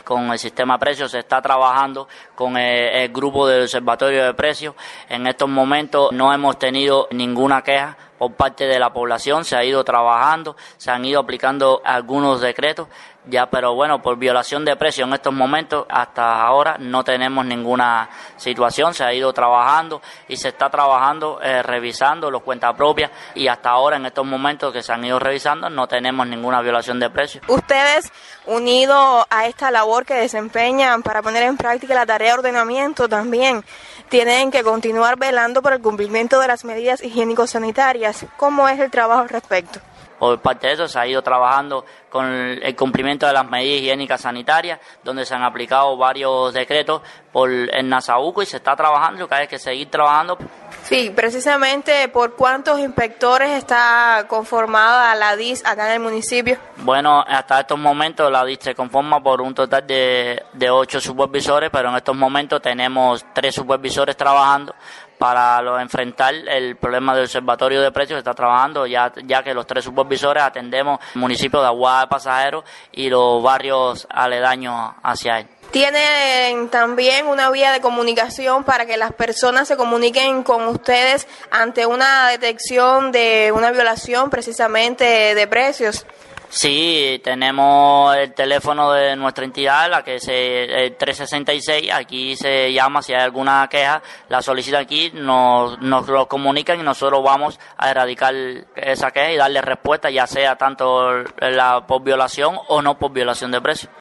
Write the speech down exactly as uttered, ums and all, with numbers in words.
con el sistema de precios, se está trabajando con el, el grupo del Observatorio de Precios. En estos momentos no hemos tenido ninguna queja por parte de la población, se ha ido trabajando, se han ido aplicando algunos decretos, ya, pero bueno, por violación de precios en estos momentos, hasta ahora no tenemos ninguna situación, se ha ido trabajando y se está trabajando, eh, revisando los cuentas propias, y hasta ahora en estos momentos que se han ido revisando no tenemos ninguna violación de precios. Ustedes, unidos a esta labor que desempeñan para poner en práctica la tarea de ordenamiento, también tienen que continuar velando por el cumplimiento de las medidas higiénico-sanitarias. ¿Cómo es el trabajo al respecto? Por parte de eso se ha ido trabajando con el cumplimiento de las medidas higiénicas sanitarias, donde se han aplicado varios decretos por el Nasaúco y se está trabajando, que hay que seguir trabajando. Sí, precisamente, ¿por cuántos inspectores está conformada la D I S acá en el municipio? Bueno, hasta estos momentos la D I S se conforma por un total de, de ocho supervisores, pero en estos momentos tenemos tres supervisores trabajando para lo, enfrentar el problema del Observatorio de Precios. Se está trabajando ya, ya que los tres supervisores atendemos el municipio de Aguada de Pasajeros y los barrios aledaños hacia él. ¿Tienen también una vía de comunicación para que las personas se comuniquen con ustedes ante una detección de una violación precisamente de precios? Sí, tenemos el teléfono de nuestra entidad, la que es el trescientos sesenta y seis, aquí se llama, si hay alguna queja, la solicitan aquí, nos, nos lo comunican y nosotros vamos a erradicar esa queja y darle respuesta, ya sea tanto la por violación o no por violación de precios.